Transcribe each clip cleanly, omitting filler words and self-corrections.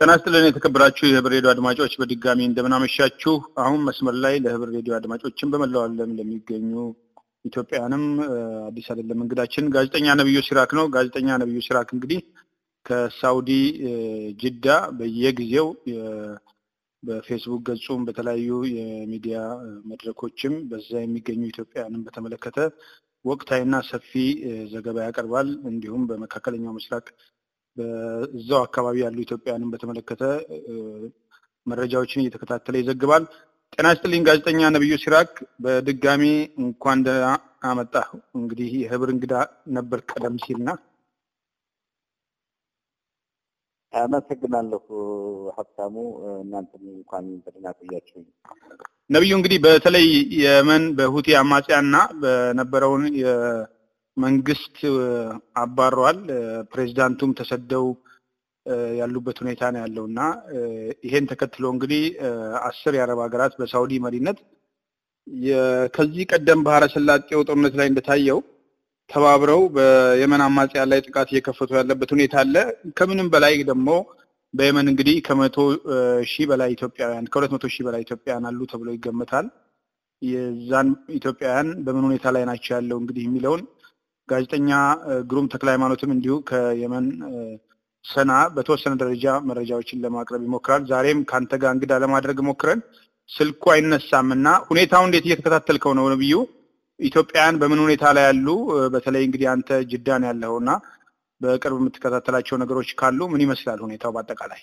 ጤና ይስጥልን የተከበራችሁ የህብር ሬዲዮ አድማጮች በድጋሚ እንደምናመሻችሁ። አሁን መስመር ላይ ለህብር ሬዲዮ አድማጮችን በመላው ዓለም ለሚገኙ ኢትዮጵያውያንም አዲስ አይደለም እንግዳችን ጋዜጠኛ ነብዩ ሲራክ ነው። ጋዜጠኛ ነብዩ ሲራክ እንግዲህ ከሳውዲ ጅዳ በየጊዜው በፌስቡክ ገጹም በተለያዩ የሚዲያ መድረኮችም በዛ የሚገኙ ኢትዮጵያውያንን በተመለከተ ወቅታዊና ሰፊ ዘገባ ያቀርባል። እንዲሁም በመካከለኛው ምስራቅ በዛው አካባቢ ያሉ ኢትዮጵያውያንን በተመለከተ መረጃዎችን እየተከታተለ ይዘግባል። ጤና ይስጥልኝ ጋዜጠኛ ነብዩ ሲራክ፣ በድጋሚ እንኳን ደህና መጣህ። እንግዲህ የህብር እንግዳ ነበር ቀደም ሲልና አመሰግናለሁ ሀብታሙ። እናንተም እንኳን በደህና ቆያችሁኝ። ነብዩ እንግዲህ በተለይ የመን በሁቲ አማጽያንና በነበረውን መንግስት አባሯል፣ ፕሬዝዳንቱም ተሰደው ያሉበት ሁኔታ ነው ያለውና ይሄን ተከትሎ እንግዲህ 10 የአረብ ሀገራት በሳውዲ መሪነት ከዚህ ቀደም ባህረ ሰላጤው ጦርነት ላይ እንደታየው ተባብረው በየመን አማጽያን ላይ ጥቃት እየከፈቱ ያለበት ሁኔታ አለ። ከምንም በላይ ደግሞ በየመን እንግዲህ ከ100,000 በላይ ኢትዮጵያውያን ከ200,000 በላይ ኢትዮጵያውያን አሉ ተብሎ ይገመታል። የዛን ኢትዮጵያውያን በምን ሁኔታ ላይ ናቸው ያለው እንግዲህ የሚለውን ጋዜጠኛ ግሩም ተክለሃይማኖትም እንዲሁ ከየመን ሰና በተወሰነ ደረጃ መረጃዎችን ለማቅረብ ይሞክራል። ዛሬም ካንተ ጋር እንግዳ ለማድረግ ሞክረን ስልኩ አይነሳምና ሁኔታው እንዴት እየተከታተልከው ነው ነብዩ? ኢትዮጵያውያን በምን ሁኔታ ላይ ያሉ? በተለይ እንግዲህ አንተ ጅዳን ያለውና በቅርብ የምትከታተላቸው ነገሮች ካሉ ምን ይመስላል ሁኔታው በአጠቃላይ?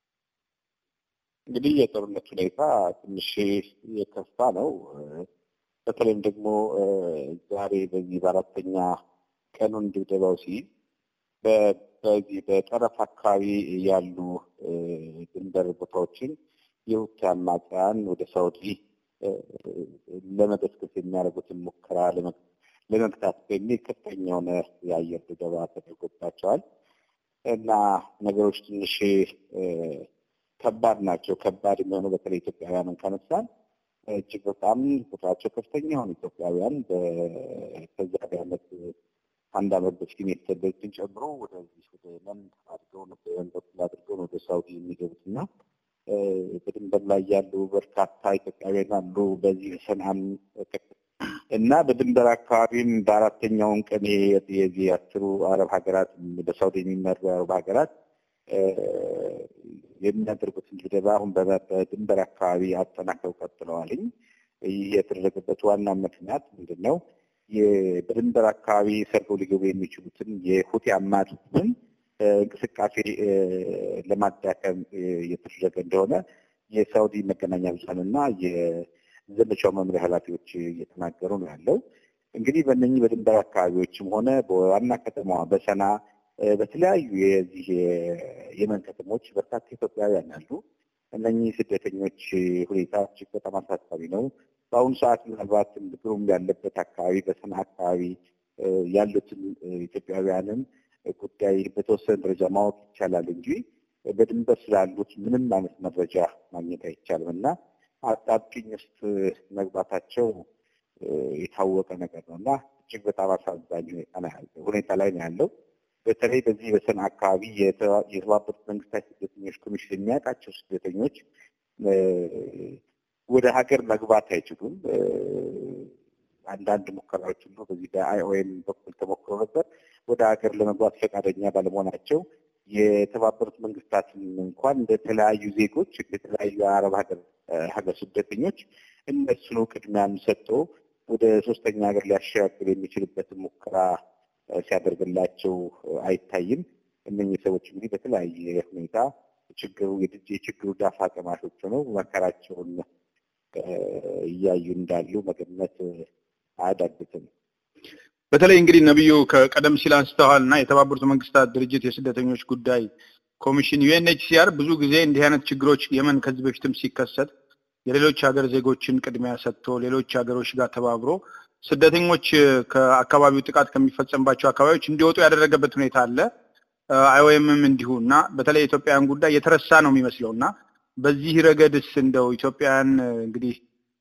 እንግዲህ የጦርነት ሁኔታ ትንሽ የከፋ ነው። በተለይም ደግሞ ዛሬ በዚህ በአራተኛ ቀኑን ድብደባው ሲይዝ በዚህ በጠረፍ አካባቢ ያሉ ድንበር ቦታዎችን የሁቲ አማጽያን ወደ ሳውዲ ለመገስገስ የሚያደርጉትን ሙከራ ለመግታት በሚል ከፍተኛ የሆነ የአየር ድብደባ ተደርጎባቸዋል እና ነገሮች ትንሽ ከባድ ናቸው። ከባድ የሚሆነው በተለይ ኢትዮጵያውያንን ካነሳን እጅግ በጣም ቁጥራቸው ከፍተኛ የሆኑ ኢትዮጵያውያን ከዛ ዓመት አንድ ዓመት በፊት የተሰደዱትን ጨምሮ ወደዚህ ወደ የመን አድርገው ወደ ሳውዲ የሚገቡትና በድንበር ላይ ያሉ በርካታ ኢትዮጵያውያን አሉ። በዚህ ሰንዓም እና በድንበር አካባቢም በአራተኛውን ቀን የዚህ 10 አረብ ሀገራት በሳውዲ የሚመሩ አረብ ሀገራት የሚያደርጉትን ድብደባ አሁን በድንበር አካባቢ አጠናክረው ቀጥለዋል። ይህ የተደረገበት ዋና ምክንያት ምንድነው? በድንበር አካባቢ ሰርገው ሊገቡ የሚችሉትን የሁቲ አማጽያን እንቅስቃሴ ለማዳከም የተደረገ እንደሆነ የሳውዲ መገናኛ ብዙኃንና የዘመቻው መምሪያ ኃላፊዎች እየተናገሩ ነው ያለው። እንግዲህ በእነኚህ በድንበር አካባቢዎችም ሆነ በዋና ከተማዋ በሰና በተለያዩ የዚህ የየመን ከተሞች በርካታ ኢትዮጵያውያን አሉ። እነኚህ ስደተኞች ሁኔታ እጅግ በጣም አሳሳቢ ነው። በአሁኑ ሰዓት ምናልባት ግሩም ያለበት አካባቢ በሰና አካባቢ ያሉትን ኢትዮጵያውያንን ጉዳይ በተወሰነ ደረጃ ማወቅ ይቻላል እንጂ በድንበር ስላሉት ምንም አይነት መረጃ ማግኘት አይቻልም እና አጣብቂኝ ውስጥ መግባታቸው የታወቀ ነገር ነው እና እጅግ በጣም አሳዛኝ ሁኔታ ላይ ነው ያለው። በተለይ በዚህ በሰና አካባቢ የተባበሩት መንግስታት ስደተኞች ኮሚሽን የሚያውቃቸው ስደተኞች ወደ ሀገር መግባት አይችሉም። አንዳንድ ሙከራዎች ሁሉ በዚህ በአይኦኤም በኩል ተሞክሮ ነበር። ወደ ሀገር ለመግባት ፈቃደኛ ባለመሆናቸው የተባበሩት መንግስታትን እንኳን እንደተለያዩ ዜጎች እንደተለያዩ የአረብ ሀገር ስደተኞች እነሱኑ ቅድሚያን ሰጥቶ ወደ ሶስተኛ ሀገር ሊያሸጋግር የሚችልበትን ሙከራ ሲያደርግላቸው አይታይም። እነኚህ ሰዎች እንግዲህ በተለያየ ሁኔታ የችግሩ ዳፋ ቀማሾች ነው መከራቸውን እያዩ እንዳሉ መገመት አያዳግትም። በተለይ እንግዲህ ነብዩ ከቀደም ሲል አንስተዋልና የተባበሩት መንግስታት ድርጅት የስደተኞች ጉዳይ ኮሚሽን UNHCR ብዙ ጊዜ እንዲህ አይነት ችግሮች የመን ከዚህ በፊትም ሲከሰት የሌሎች ሀገር ዜጎችን ቅድሚያ ሰጥቶ ሌሎች ሀገሮች ጋር ተባብሮ ስደተኞች ከአካባቢው ጥቃት ከሚፈጸምባቸው አካባቢዎች እንዲወጡ ያደረገበት ሁኔታ አለ። አይኦኤምም እንዲሁና በተለይ ኢትዮጵያውያን ጉዳይ የተረሳ ነው የሚመስለውና በዚህ ረገድስ እንደው ኢትዮጵያውያን እንግዲህ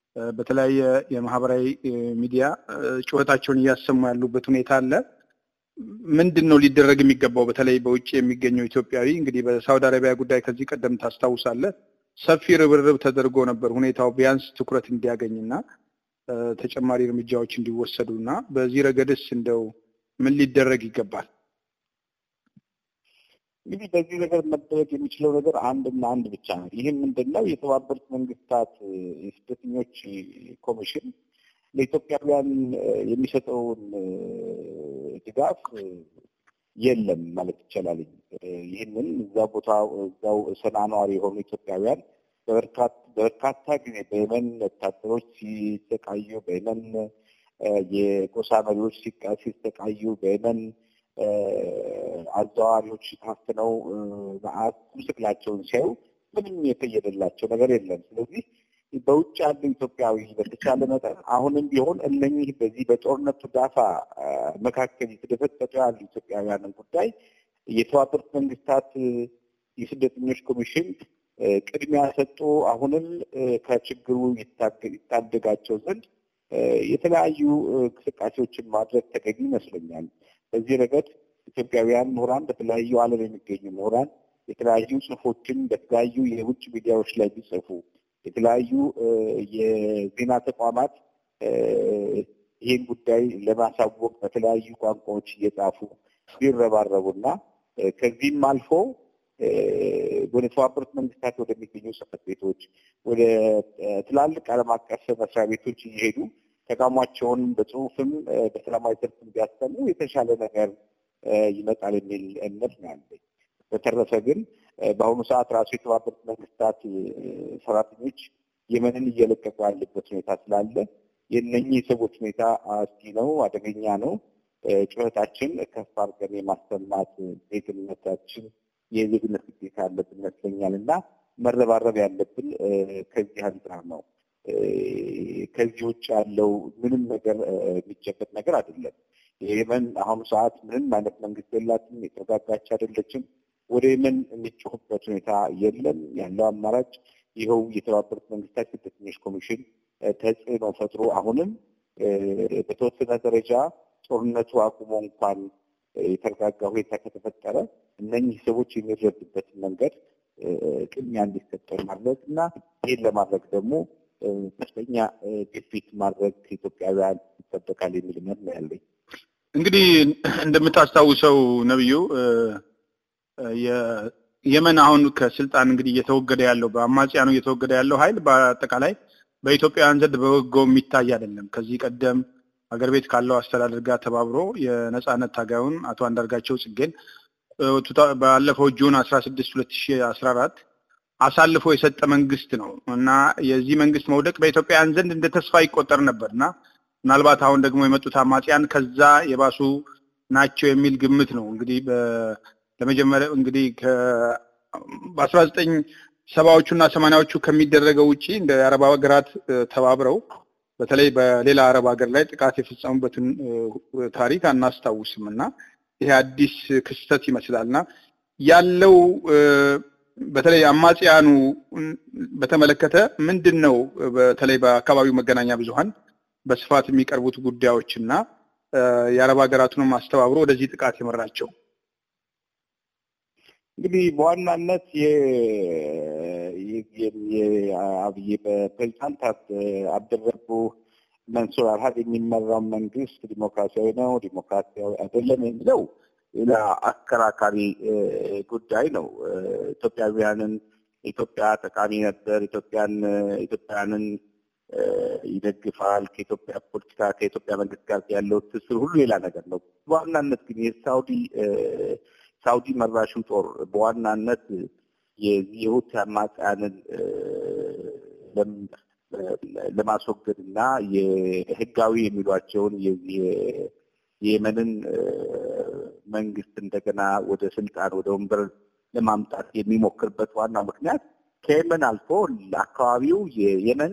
በተለያየ የማህበራዊ ሚዲያ ጩኸታቸውን እያሰሙ ያሉበት ሁኔታ አለ። ምንድነው ሊደረግ የሚገባው? በተለይ በውጭ የሚገኘው ኢትዮጵያዊ እንግዲህ በሳውዲ አረቢያ ጉዳይ ከዚህ ቀደም ታስታውሳለህ ሰፊ ርብርብ ተደርጎ ነበር ሁኔታው ቢያንስ ትኩረት እንዲያገኝና ተጨማሪ እርምጃዎች እንዲወሰዱና በዚህ ረገድስ እንደው ምን ሊደረግ ይገባል? እንግዲህ በዚህ ነገር መደረግ የሚችለው ነገር አንድና አንድ ብቻ ነው። ይህም ምንድነው? የተባበሩት መንግስታት የስደተኞች ኮሚሽን ለኢትዮጵያውያን የሚሰጠውን ድጋፍ የለም ማለት ይቻላል። ይህንን እዛው ሰንዓ ነዋሪ የሆኑ ኢትዮጵያውያን በበርካታ ጊዜ በየመን ወታደሮች ሲሰቃዩ፣ በየመን የጎሳ መሪዎች ሲሰቃዩ፣ በየመን አዘዋዋሪዎች ታፍነው መዓት ስቅላቸውን ሲያዩ ምንም የተየደላቸው ነገር የለም። ስለዚህ በውጭ ያሉ ኢትዮጵያዊ በተቻለ መጠን አሁንም ቢሆን እነኚህ በዚህ በጦርነቱ ዳፋ መካከል የተደፈጠጡ ያሉ ኢትዮጵያውያንን ጉዳይ የተባበሩት መንግስታት የስደተኞች ኮሚሽን ቅድሚያ ሰጥቶ አሁንም ከችግሩ ይታደጋቸው ዘንድ የተለያዩ እንቅስቃሴዎችን ማድረግ ተገቢ ይመስለኛል። በዚህ ረገድ ኢትዮጵያውያን ምሁራን በተለያዩ ዓለም የሚገኙ ምሁራን የተለያዩ ጽሁፎችን በተለያዩ የውጭ ሚዲያዎች ላይ ቢጽፉ፣ የተለያዩ የዜና ተቋማት ይህን ጉዳይ ለማሳወቅ በተለያዩ ቋንቋዎች እየጻፉ ቢረባረቡና ከዚህም አልፎ ወደ ተባበሩት መንግስታት ወደሚገኙ ጽሕፈት ቤቶች ወደ ትላልቅ ዓለም አቀፍ መስሪያ ቤቶች እየሄዱ ተቃውሟቸውን በጽሁፍም በሰላማዊ ሰልፍም ቢያሰሙ የተሻለ ነገር ይመጣል የሚል እምነት ነው ያለኝ። በተረፈ ግን በአሁኑ ሰዓት ራሱ የተባበሩት መንግስታት ሰራተኞች የመንን እየለቀቁ ያለበት ሁኔታ ስላለ የእነኚህ ሰዎች ሁኔታ አስጊ ነው፣ አደገኛ ነው። ጩኸታችን ከፍ አድርገን የማሰማት ዜግነታችን የዜግነት ግዴታ ያለብን ይመስለኛል እና መረባረብ ያለብን ከዚህ አንጻር ነው። ከዚህ ውጭ ያለው ምንም ነገር የሚጨበጥ ነገር አይደለም። የየመን አሁኑ ሰዓት ምንም አይነት መንግስት የላትም፣ የተረጋጋች አይደለችም። ወደ የመን የሚጮህበት ሁኔታ የለም። ያለው አማራጭ ይኸው የተባበሩት መንግስታት ስደተኞች ኮሚሽን ተጽዕኖ ፈጥሮ አሁንም በተወሰነ ደረጃ ጦርነቱ አቁሞ እንኳን የተረጋጋ ሁኔታ ከተፈጠረ እነኚህ ሰዎች የሚረዱበትን መንገድ ቅድሚያ እንዲሰጠው ማድረግ እና ይህን ለማድረግ ደግሞ ከፍተኛ ግፊት ማድረግ ኢትዮጵያውያን ይጠበቃል የሚል እምነት ነው ያለኝ። እንግዲህ እንደምታስታውሰው ነብዩ የየመን አሁን ከስልጣን እንግዲህ እየተወገደ ያለው በአማጽያኑ እየተወገደ ያለው ኃይል በአጠቃላይ በኢትዮጵያውያን ዘንድ በበጎ የሚታይ አይደለም። ከዚህ ቀደም ሀገር ቤት ካለው አስተዳደር ጋር ተባብሮ የነጻነት ታጋዩን አቶ አንዳርጋቸው ጽጌን ባለፈው ጁን 16 2014 አሳልፎ የሰጠ መንግስት ነው እና የዚህ መንግስት መውደቅ በኢትዮጵያውያን ዘንድ እንደ ተስፋ ይቆጠር ነበርና ምናልባት አሁን ደግሞ የመጡት አማጽያን ከዛ የባሱ ናቸው የሚል ግምት ነው። እንግዲህ ለመጀመሪያ እንግዲህ በ1970ዎቹና 80ዎቹ ከሚደረገው ውጪ እንደ አረብ ሀገራት ተባብረው በተለይ በሌላ አረብ ሀገር ላይ ጥቃት የፈጸሙበትን ታሪክ አናስታውስምና ይሄ አዲስ ክስተት ይመስላልና ያለው በተለይ አማጽያኑ በተመለከተ ምንድነው በተለይ በአካባቢው መገናኛ ብዙሃን በስፋት የሚቀርቡት ጉዳዮችና የአረብ ሀገራቱንም አስተባብሮ ወደዚህ ጥቃት የመራቸው? እንግዲህ በዋናነት የአብይ በፕሬዝዳንት አብደረቡ መንሱር አልሃድ የሚመራው መንግስት ዲሞክራሲያዊ ነው ዲሞክራሲያዊ አይደለም የሚለው ሌላ አከራካሪ ጉዳይ ነው። ኢትዮጵያውያንን ኢትዮጵያ ጠቃሚ ነበር፣ ኢትዮጵያውያንን ይደግፋል፣ ከኢትዮጵያ ፖለቲካ ከኢትዮጵያ መንግስት ጋር ያለው ትስስር ሁሉ ሌላ ነገር ነው። በዋናነት ግን ሳውዲ መራሹ ጦር በዋናነት የሁቲ አማጽያንን ለማስወገድና የህጋዊ የሚሏቸውን የየመንን መንግስት እንደገና ወደ ስልጣን ወደ ወንበር ለማምጣት የሚሞክርበት ዋና ምክንያት ከየመን አልፎ ለአካባቢው የየመን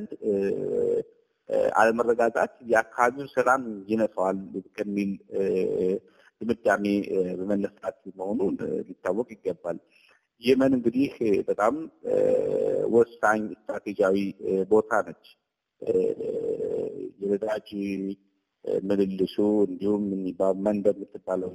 አለመረጋጋት የአካባቢውን ሰላም ይነሳዋል ከሚል ድምዳሜ በመነሳት መሆኑን ሊታወቅ ይገባል። የመን እንግዲህ በጣም ወሳኝ ስትራቴጂያዊ ቦታ ነች። የነዳጅ ምልልሱ እንዲሁም በመን በምትባለው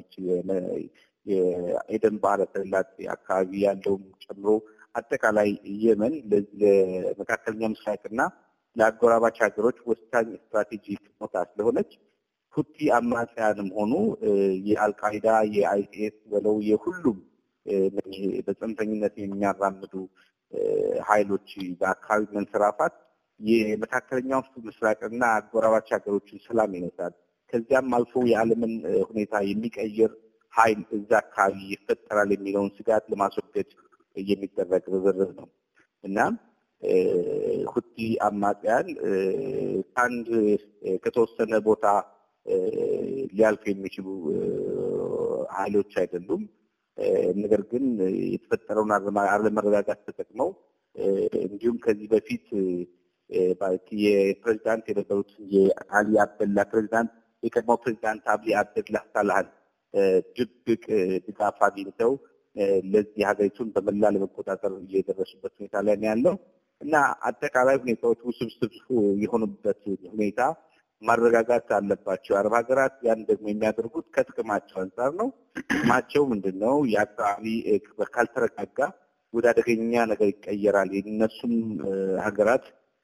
የኤደን ባህረ ሰላጤ አካባቢ ያለውን ጨምሮ አጠቃላይ የመን ለመካከለኛ ምስራቅና ለአጎራባች ሀገሮች ወሳኝ ስትራቴጂክ ቦታ ስለሆነች ሁቲ አማጽያንም ሆኑ የአልቃይዳ የአይኤስ ወለው የሁሉም በጽንፈኝነት የሚያራምዱ ኃይሎች በአካባቢ መንሰራፋት የመካከለኛው ምስራቅና አጎራባች ሀገሮችን ሰላም ይነሳል። ከዚያም አልፎ የዓለምን ሁኔታ የሚቀይር ኃይል እዛ አካባቢ ይፈጠራል የሚለውን ስጋት ለማስወገድ የሚደረግ ርብርብ ነው እና ሁቲ አማጽያን አንድ ከተወሰነ ቦታ ሊያልፍ የሚችሉ ኃይሎች አይደሉም። ነገር ግን የተፈጠረውን አለመረጋጋት ተጠቅመው እንዲሁም ከዚህ በፊት የፕሬዝዳንት የነበሩት የአሊ አብደላ ፕሬዝዳንት የቀድሞው ፕሬዝዳንት አብዲ አብደላ ሳላህ ድብቅ ድጋፍ አግኝተው ለዚህ ሀገሪቱን በመላ ለመቆጣጠር እየደረሱበት ሁኔታ ላይ ነው ያለው እና አጠቃላይ ሁኔታዎች ውስብስብ የሆኑበት ሁኔታ ማረጋጋት አለባቸው። አረብ ሀገራት ያን ደግሞ የሚያደርጉት ከጥቅማቸው አንፃር ነው። ጥቅማቸው ምንድነው? የአካባቢ ካልተረጋጋ ወደ አደገኛ ነገር ይቀየራል። የእነሱም ሀገራት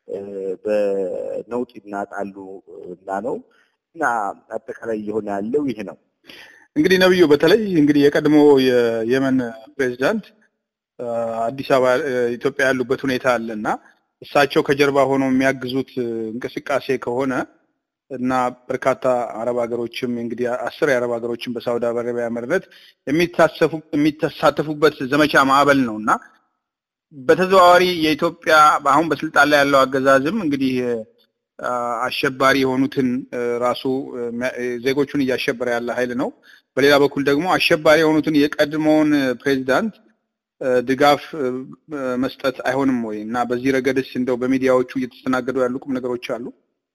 በነውጥ ይናጣሉ እና ነው እና አጠቃላይ እየሆነ ያለው ይሄ ነው። እንግዲህ ነብዩ በተለይ እንግዲህ የቀድሞ የየመን ፕሬዝዳንት አዲስ አበባ ኢትዮጵያ ያሉበት ሁኔታ አለና እሳቸው ከጀርባ ሆነው የሚያግዙት እንቅስቃሴ ከሆነ እና በርካታ አረብ ሀገሮችም እንግዲህ 10 የአረብ ሀገሮችም በሳውዲ አረቢያ መሪነት የሚተሳተፉበት ዘመቻ ማዕበል ነውና በተዘዋዋሪ የኢትዮጵያ አሁን በስልጣን ላይ ያለው አገዛዝም እንግዲህ አሸባሪ የሆኑትን ራሱ ዜጎቹን እያሸበረ ያለ ኃይል ነው። በሌላ በኩል ደግሞ አሸባሪ የሆኑትን የቀድሞውን ፕሬዝዳንት ድጋፍ መስጠት አይሆንም ወይ? እና በዚህ ረገድስ እንደው በሚዲያዎቹ እየተስተናገዱ ያሉ ቁም ነገሮች አሉ?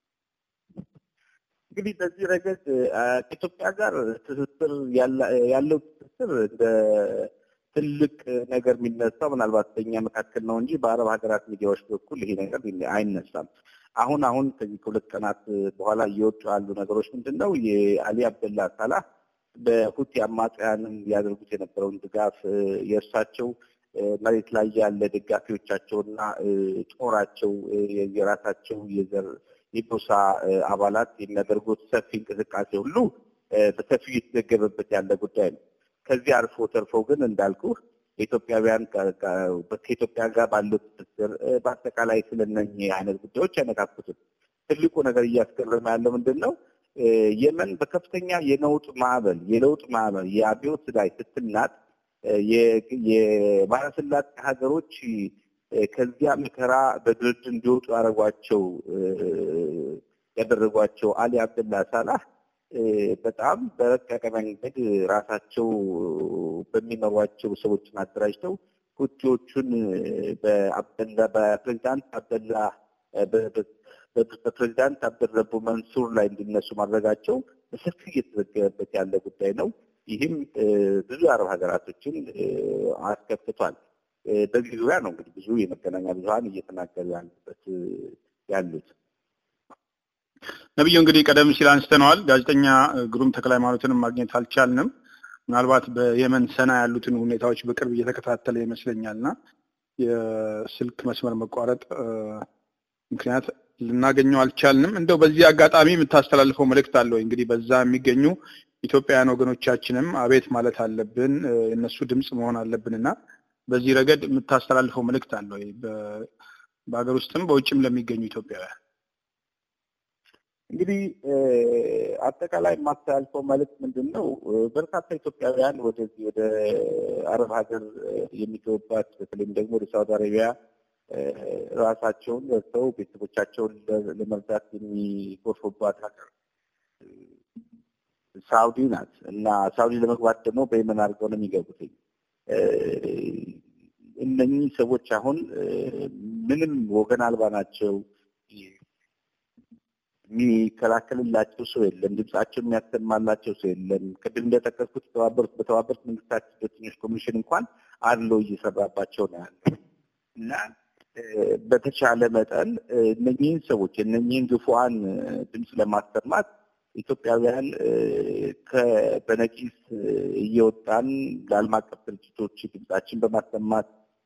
እንግዲህ በዚህ ረገድ ከኢትዮጵያ ጋር ትስስር ያለው ትስስር እንደ ትልቅ ነገር የሚነሳው ምናልባት በእኛ መካከል ነው እንጂ በአረብ ሀገራት ሚዲያዎች በኩል ይሄ ነገር አይነሳም። አሁን ከዚህ ከሁለት ቀናት በኋላ እየወጡ ያሉ ነገሮች ምንድነው? የአሊ አብደላ ሳላህ በሁቲ አማጽያንን ያደርጉት የነበረውን ድጋፍ የእርሳቸው መሬት ላይ ያለ ደጋፊዎቻቸውና ጦራቸው የራሳቸው የዘር የጎሳ አባላት የሚያደርጉት ሰፊ እንቅስቃሴ ሁሉ በሰፊው የተዘገበበት ያለ ጉዳይ ነው። ከዚህ አልፎ ተርፎ ግን እንዳልኩ ኢትዮጵያውያን ከኢትዮጵያ ጋር ባለው ትስስር በአጠቃላይ ስለነኚህ አይነት ጉዳዮች አይነካኩትም። ትልቁ ነገር እያስገረመ ያለው ምንድነው? የመን በከፍተኛ የለውጥ ማዕበል የአብዮት ላይ ስትናጥ የባህረ ሰላጤ ሀገሮች ከዚያ መከራ በድርድር እንዲወጡ ያደረጓቸው አሊ አብደላ ሳላህ በጣም በረቀቀ መንገድ ራሳቸው በሚመሯቸው ሰዎችን አደራጅተው ሁቲዎቹን በፕሬዝዳንት አብደረቡ መንሱር ላይ እንዲነሱ ማድረጋቸው በሰፊ እየተዘገበበት ያለ ጉዳይ ነው። ይህም ብዙ አረብ ሀገራቶችን አስከፍቷል። በዚህ ዙሪያ ነው እንግዲህ ብዙ የመገናኛ ብዙሃን እየተናገሩ ያሉት። ነብዩ እንግዲህ ቀደም ሲል አንስተነዋል። ጋዜጠኛ ግሩም ተክለሃይማኖትንም ማግኘት አልቻልንም። ምናልባት በየመን ሰና ያሉትን ሁኔታዎች በቅርብ እየተከታተለ ይመስለኛልና የስልክ መስመር መቋረጥ ምክንያት ልናገኘው አልቻልንም። እንደው በዚህ አጋጣሚ የምታስተላልፈው መልእክት አለ ወይ? እንግዲህ በዛ የሚገኙ ኢትዮጵያውያን ወገኖቻችንም አቤት ማለት አለብን፣ የነሱ ድምጽ መሆን አለብንና በዚህ ረገድ የምታስተላልፈው መልእክት አለ ወይ? በአገር ውስጥም በውጭም ለሚገኙ ኢትዮጵያውያን እንግዲህ አጠቃላይ የማስተላልፈው መልእክት ምንድነው? በርካታ ኢትዮጵያውያን ወደዚህ ወደ አረብ ሀገር የሚገቡባት በተለይም ደግሞ ወደ ሳውዲ አረቢያ ራሳቸውን ወጥተው ቤተሰቦቻቸውን ለመርዳት የሚጎርፉባት ሀገር ሳውዲ ናት እና ሳውዲ ለመግባት ደግሞ በየመን አድርገው ነው የሚገቡት። እነኚህ ሰዎች አሁን ምንም ወገን አልባ ናቸው። የሚከላከልላቸው ሰው የለም። ድምጻቸው የሚያሰማላቸው ሰው የለም። ቅድም እንደጠቀስኩት በተባበሩት መንግስታት ስደተኞች ኮሚሽን እንኳን አድሎ እየሰራባቸው ነው ያለው እና በተቻለ መጠን እነኚህን ሰዎች እነኚህን ግፉዓን ድምጽ ለማሰማት ኢትዮጵያውያን በነቂስ እየወጣን ለዓለም አቀፍ ድርጅቶች ድምጻችን በማሰማት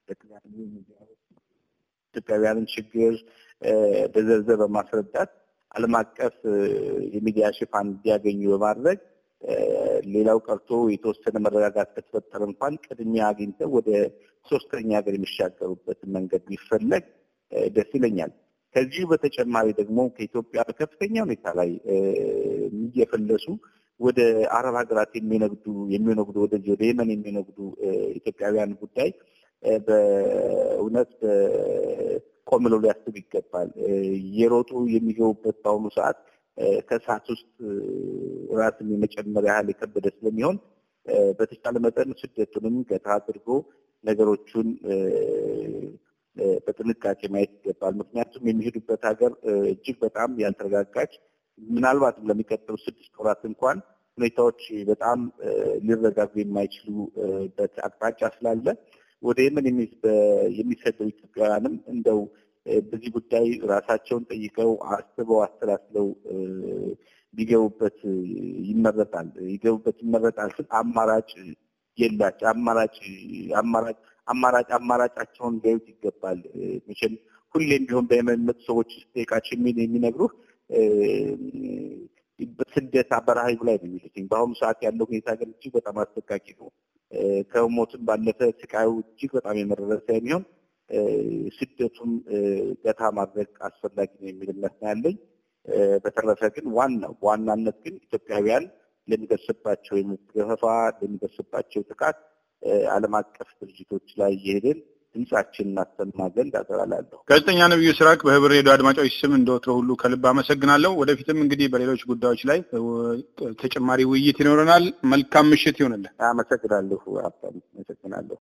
ኢትዮጵያውያንን ችግር በዝርዝር በማስረዳት ዓለም አቀፍ የሚዲያ ሽፋን እንዲያገኙ በማድረግ ሌላው ቀርቶ የተወሰነ መረጋጋት ከተፈጠረ እንኳን ቅድሚያ አግኝተው ወደ ሶስተኛ ሀገር የሚሻገሩበት መንገድ ቢፈለግ ደስ ይለኛል። ከዚህ በተጨማሪ ደግሞ ከኢትዮጵያ በከፍተኛ ሁኔታ ላይ እየፈለሱ ወደ አረብ ሀገራት የሚነግዱ ወደ የመን የሚነግዱ ኢትዮጵያውያን ጉዳይ በእውነት ቆም ብለው ሊያስቡ ይገባል። የሮጡ የሚገቡበት በአሁኑ ሰዓት ከሰዓት ውስጥ ራስን የመጨመር ያህል የከበደ ስለሚሆን በተቻለ መጠን ስደቱንም ገታ አድርጎ ነገሮቹን በጥንቃቄ ማየት ይገባል። ምክንያቱም የሚሄዱበት ሀገር እጅግ በጣም ያልተረጋጋች ምናልባትም ለሚቀጥሉ 6 ወራት እንኳን ሁኔታዎች በጣም ሊረጋጉ የማይችሉበት አቅጣጫ ስላለ ወደ የመን የሚሰደው ኢትዮጵያውያንም እንደው በዚህ ጉዳይ ራሳቸውን ጠይቀው አስበው አስተላልፈው ቢገቡበት ይመረጣል። አማራጭ የላቸው አማራጫቸውን ሊያዩት ይገባል። መቼም ሁሌም ቢሆን በየመን ሰዎች ጠይቃቸው የሚነግሩህ በስደት በረሃ ላይ ነው የሚሉት። በአሁኑ ሰዓት ያለው ሁኔታ ግን እጅግ በጣም አስጠቃቂ ነው። ከሞትም ባለፈ ስቃዩ እጅግ በጣም የመረረ ስለሚሆን ስደቱም ገታ ማድረግ አስፈላጊ ነው የሚል እምነት ነው ያለኝ። በተረፈ ግን ዋናነት ግን ኢትዮጵያውያን ለሚደርስባቸው የመገፋ ለሚደርስባቸው ጥቃት ዓለም አቀፍ ድርጅቶች ላይ የሄደን ድምጻችንን እናሰማ ዘንድ አደራላለሁ። ጋዜጠኛ ነብዩ ስራቅ በህብር ሬዲዮ አድማጮች ስም እንደወትሮ ሁሉ ከልብ አመሰግናለሁ። ወደፊትም እንግዲህ በሌሎች ጉዳዮች ላይ ተጨማሪ ውይይት ይኖረናል። መልካም ምሽት ይሁንልህ። አመሰግናለሁ። አመሰግናለሁ።